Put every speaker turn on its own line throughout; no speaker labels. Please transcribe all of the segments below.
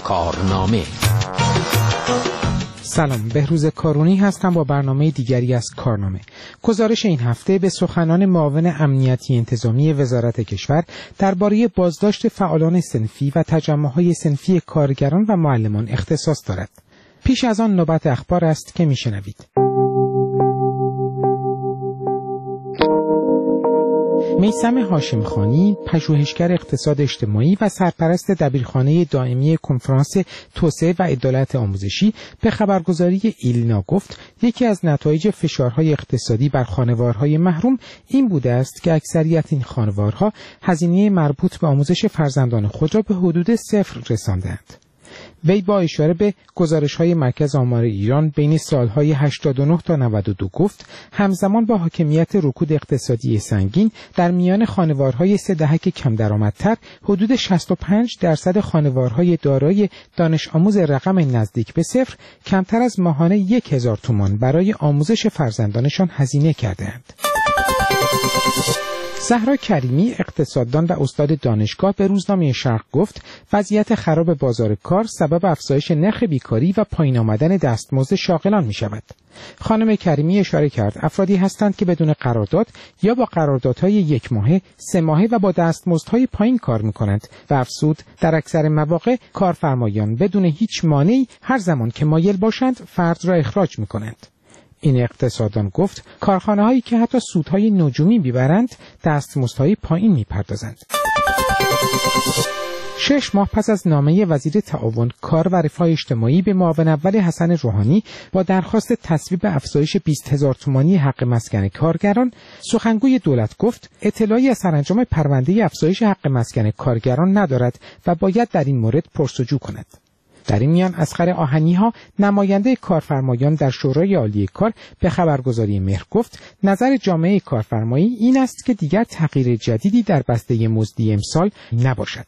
کارنامه.
سلام، بهروز کارونی هستم با برنامه دیگری از کارنامه. گزارش این هفته به سخنان معاون امنیتی انتظامی وزارت کشور درباره بازداشت فعالان صنفی و تجمع‌های صنفی کارگران و معلمان اختصاص دارد. پیش از آن نوبت اخبار است که میشنوید. میثم هاشمخانی، پژوهشگر اقتصاد اجتماعی و سرپرست دبیرخانه دائمی کنفرانس توسعه و عدالت آموزشی به خبرگزاری ایلنا گفت یکی از نتایج فشارهای اقتصادی بر خانوارهای محروم این بوده است که اکثریت این خانوارها هزینه مربوط به آموزش فرزندان خود را به حدود صفر رساندند. وی با اشاره به گزارش‌های مرکز آمار ایران بین سالهای 89 تا 92 گفت همزمان با حاکمیت رکود اقتصادی سنگین در میان خانوارهای سه دهک کم درآمدتر حدود 65% خانوارهای دارای دانش آموز رقم نزدیک به صفر کمتر از ماهانه 1000 تومان برای آموزش فرزندانشان هزینه کردند. زهرا کریمی، اقتصاددان و استاد دانشگاه، به روزنامه شرق گفت وضعیت خراب بازار کار سبب افزایش نرخ بیکاری و پایین آمدن دستمزد شاغلان می شود. خانم کریمی اشاره کرد افرادی هستند که بدون قرارداد یا با قراردادهای 1 ماهه، 3 ماهه و با دستمزدهای پایین کار می کنند و افزود در اکثر مواقع کارفرمایان بدون هیچ مانعی هر زمان که مایل باشند فرد را اخراج می کنند. این اقتصاددان گفت کارخانه‌هایی که حتی سودهای نجومی می‌برند دستمزدهای پایین می‌پردازند. 6 ماه پس از نامه وزیر تعاون کار و رفاه اجتماعی به معاون اول حسن روحانی با درخواست تصویب افزایش 20,000 تومانی حق مسکن کارگران، سخنگوی دولت گفت اطلاعی از سرانجام پرونده افزایش حق مسکن کارگران ندارد و باید در این مورد پرس‌وجو کند. در این میان اصغر آهنی‌ها، نماینده کارفرمایان در شورای عالی کار، به خبرگزاری مهر گفت نظر جامعه کارفرمایی این است که دیگر تغییر جدیدی در بسته مزدی امسال نباشد.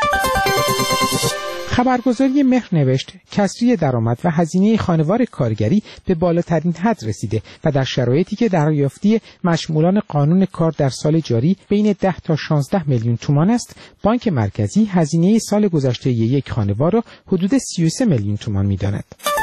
خبرگزاری مهر نوشت کسری درآمد و هزینه خانوار کارگری به بالاترین حد رسیده و در شرایطی که دریافتی مشمولان قانون کار در سال جاری بین 10 تا 16 میلیون تومان است، بانک مرکزی هزینه سال گذشته یک خانوار را حدود 33 میلیون تومان می‌داند.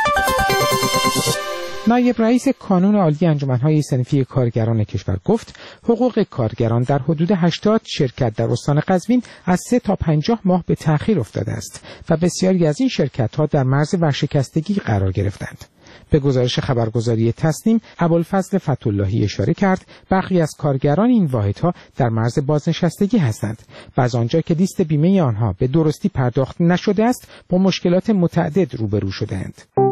نایب رئیس کانون عالی انجمن‌های صنفی کارگران کشور گفت حقوق کارگران در حدود 80 شرکت در استان قزوین از 3 تا 50 ماه به تأخیر افتاده است و بسیاری از این شرکت‌ها در مرز ورشکستگی قرار گرفتند. به گزارش خبرگزاری تصنیم، ابوالفضل فتح‌اللهی اشاره کرد برخی از کارگران این واحدها در مرز بازنشستگی هستند و از آنجا که لیست بیمه آنها به درستی پرداخت نشده است با مشکلات متعدد روبرو شده‌اند.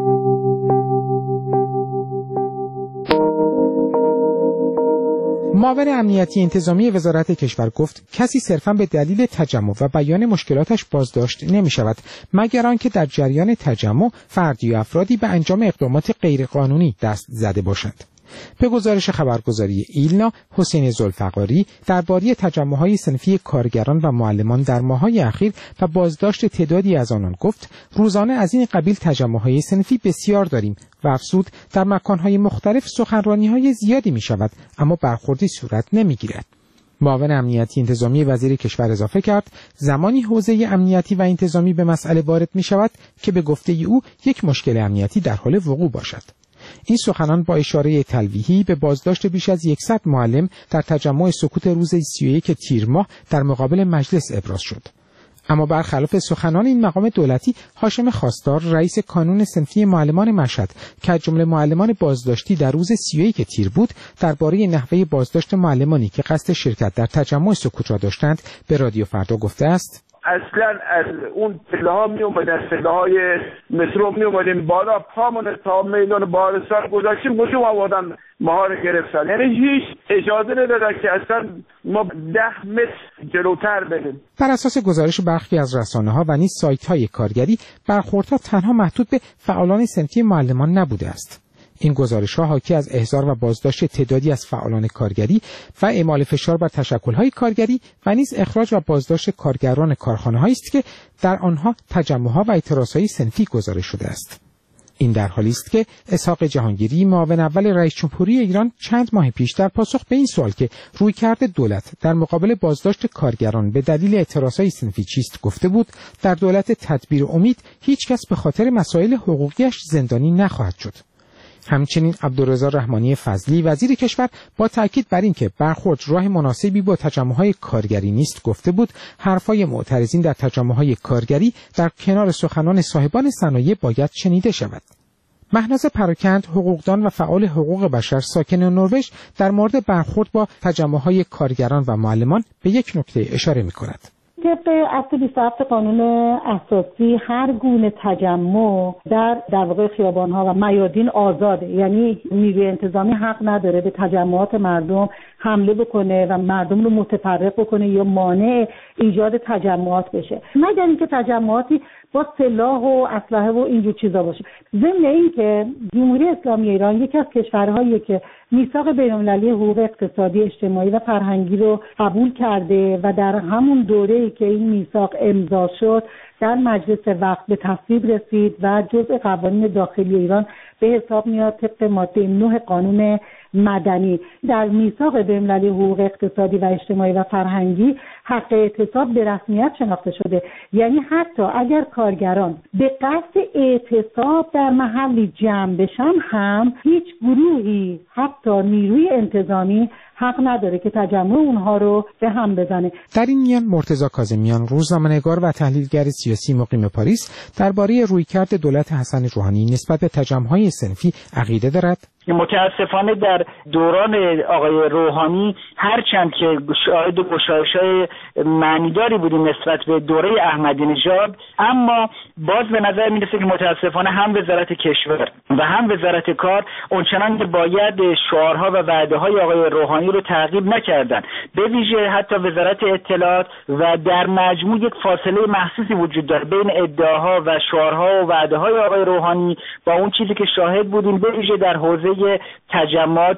معاون امنیتی انتظامی وزارت کشور گفت کسی صرفاً به دلیل تجمع و بیان مشکلاتش بازداشت نمی شود مگر آنکه در جریان تجمع فردی یا افرادی به انجام اقدامات غیرقانونی دست زده باشند. به گزارش خبرگزاری ایلنا، حسین ذوالفقاری درباره تجمع‌های صنفی کارگران و معلمان در ماه‌های اخیر و بازداشت تعدادی از آنان گفت روزانه از این قبیل تجمع‌های صنفی بسیار داریم و افزود در مکان‌های مختلف سخنرانی‌های زیادی می‌شود اما برخوردی صورت نمی‌گیرد. معاون امنیتی انتظامی وزیر کشور اضافه کرد زمانی حوزه امنیتی و انتظامی به مسئله وارد می‌شود که به گفته او یک مشکل امنیتی در حال وقوع باشد. این سخنان با اشاره تلویحی به بازداشت بیش از 100 معلم در تجمع سکوت روز 31 تیر ماه در مقابل مجلس ابراز شد. اما برخلاف سخنان این مقام دولتی، هاشم خواستار رئیس کانون صنفی معلمان مشهد که از جمله معلمان بازداشتی در روز 31 تیر بود، درباره نحوه بازداشت معلمانی که قصد شرکت در تجمع سکوت را داشتند به رادیو فردا گفته است
اصلا از اون پله ها می اومدن، پله های مترو می اومدیم بالا، پامون تا میدان بارستان گذاشتیم گوشم آوردن ماها رو گرفتن، یعنی هیچ اجازه ندادن که اصلا ما 10 متر جلوتر بریم.
بر اساس گزارش برخی از رسانه‌ها و نیز سایت‌های کارگری، برخوردها تنها محدود به فعالان صنفی معلمان نبوده است. این گزارش‌ها حاکی از احضار و بازداشت تعدادی از فعالان کارگری و اعمال فشار بر تشکل‌های کارگری و نیز اخراج و بازداشت کارگران کارخانه‌هایی است که در آنها تجمع‌ها و اعتراض‌های صنفی گزارش شده است. این در حالی است که اسحاق جهانگیری معاون اول رئیس جمهوری ایران چند ماه پیش در پاسخ به این سوال که رویکرد دولت در مقابل بازداشت کارگران به دلیل اعتراضهای صنفی چیست گفته بود در دولت تدبیر و امید هیچ کس به خاطر مسائل حقوقیش زندانی نخواهد شد. همچنین عبدالرضا رحمانی فضلی وزیر کشور با تاکید بر اینکه برخورد راه مناسبی با تجمع‌های کارگری نیست گفته بود حرفای معترضین در تجمع‌های کارگری در کنار سخنان صاحبان صنایع باید شنیده شود. مهناز پراکند حقوقدان و فعال حقوق بشر ساکن نروژ در مورد برخورد با تجمع‌های کارگران و معلمان به یک نکته اشاره می‌کند.
طبق اصل 27 قانون اساسی هر گونه تجمع در واقع خیابان‌ها و میادین آزاده، یعنی نیروی انتظامی حق نداره به تجمعات مردم حمله بکنه و مردم رو متفرق بکنه یا مانع ایجاد تجمعات بشه، مگر اینکه تجمعاتی با سلاح و اسلحه و اینجور چیزا باشه. ضمن این که جمهوری اسلامی ایران یکی از کشورهایی که میثاق بین‌المللی حقوق اقتصادی، اجتماعی و فرهنگی رو قبول کرده و در همون دوره‌ای که این میثاق امضا شد در مجلس وقت به تصویب رسید و جزء قوانین داخلی ایران به حساب میاد طبق ماده 9 قانون مدنی. در میثاق بین‌المللی حقوق اقتصادی و اجتماعی و فرهنگی حق اعتصاب به رسمیت شناخته شده، یعنی حتی اگر کارگران به قصد اعتصاب در محلی جمع بشن هم هیچ گروهی حتی نیروی انتظامی حق نداره که تجمع اونها رو به هم بزنه.
در این میان مرتضی کاظمیان روزنامه‌نگار و تحلیلگر سیاسی مقیم پاریس درباره رویکرد دولت حسن روحانی نسبت به تجمع‌های صنفی عقیده دارد.
متاسفانه در دوران آقای روحانی هرچند که شاهد گشایش‌های معنیداری بودیم نسبت به دوره احمدی نژاد، اما باز به نظر می‌رسه که متاسفانه هم وزارت کشور و هم وزارت کار اونچنان که باید شعارها و وعده‌های آقای روحانی رو تعقیب نکردن. به ویژه حتی وزارت اطلاعات و در مجموع یک فاصله محسوسی وجود داره بین ادعاها و شعارها و وعده‌های آقای روحانی با اون چیزی که شاهد بودیم، به ویژه در حوزه تجمعات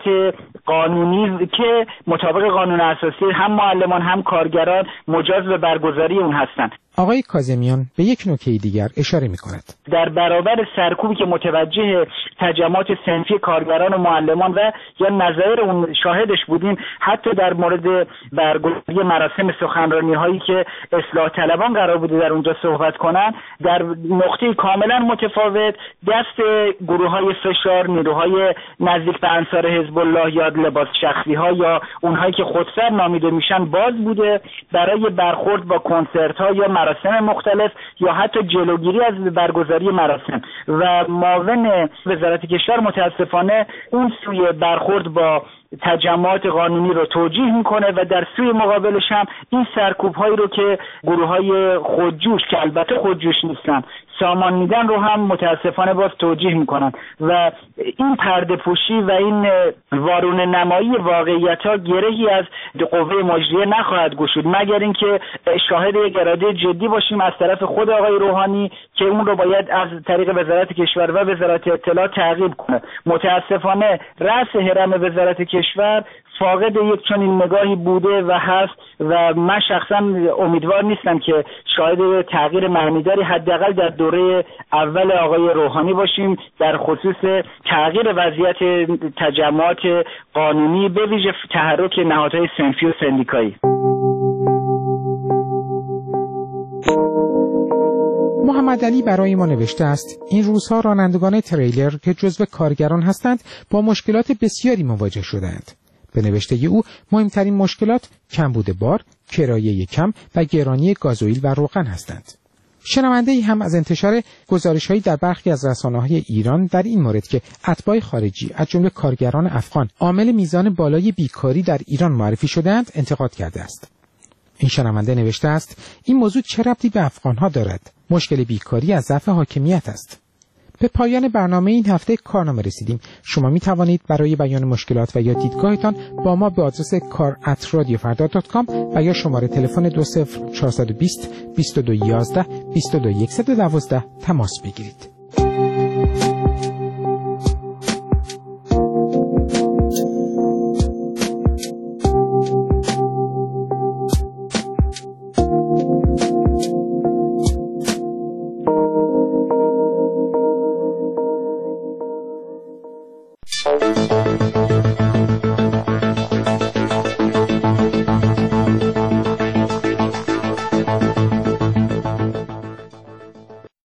قانونی که مطابق قانون اساسی هم معلمان هم کارگران مجاز به برگزاری اون هستند.
آقای کاظمیان به یک نکته دیگر اشاره می‌کند.
در برابر سرکوبی که متوجه تجمعات صنفی کارگران و معلمان و یا نظایر اون شاهدش بودیم، حتی در مورد برگزاری مراسم سخنرانی‌هایی که اصلاح طلبان قرار بوده در اونجا صحبت کنن، در نقطه کاملا متفاوت دست گروه‌های فشار، نیروهای نزدیک به انصار حزب الله یا لباس شخصی‌ها یا اونهایی که خودسر نامیده میشن باز بوده برای برخورد با کنسرت‌ها یا مراسم مختلف یا حتی جلوگیری از برگزاری مراسم. و معاون وزارت کشور متاسفانه اون سوی برخورد با تجمعات قانونی رو توجیه میکنه و در سوی مقابلش هم این سرکوب‌هایی رو که گروه‌های خودجوش که البته خودجوش نیستن سامان میدن رو هم متاسفانه باز توجیه میکنن و این پرده پوشی و این وارونه نمایی واقعیت‌ها گرهی از قوه مجریه نخواهد گشود مگر اینکه شاهد یک اراده جدی باشیم از طرف خود آقای روحانی که اون رو باید از طریق وزارت کشور و وزارت اطلاعات تعقیب کنه. متاسفانه رأس هرم وزارت کشور فاقد یک چنین نگاهی بوده و هست و من شخصا امیدوار نیستم که شاهد تغییر معنیداری حداقل در دوره اول آقای روحانی باشیم در خصوص تغییر وضعیت تجمعات قانونی به ویژه تحرک نهادهای صنفی و سندیکایی.
محمد علی برای ما نوشته است این روزها رانندگان تریلر که جزو کارگران هستند با مشکلات بسیاری مواجه شدند. به نوشته او مهمترین مشکلات کمبود بار، کرایه کم و گرانی گازوئیل و روغن هستند. شنونده‌ای هم از انتشار گزارش‌هایی در برخی از رسانه‌های ایران در این مورد که اتباع خارجی از جمله کارگران افغان عامل میزان بالای بیکاری در ایران معرفی شده‌اند انتقاد کرده است. این شنونده نوشته است این موضوع چه ربطی به افغان‌ها دارد؟ مشکل بیکاری از ضعف حاکمیت است. به پایان برنامه این هفته کارنامه رسیدیم. شما می توانید برای بیان مشکلات و یا دیدگاهتان با ما به آدرس kar@radiofarda.com و یا شماره تلفن 20420 2211 22112 تماس بگیرید.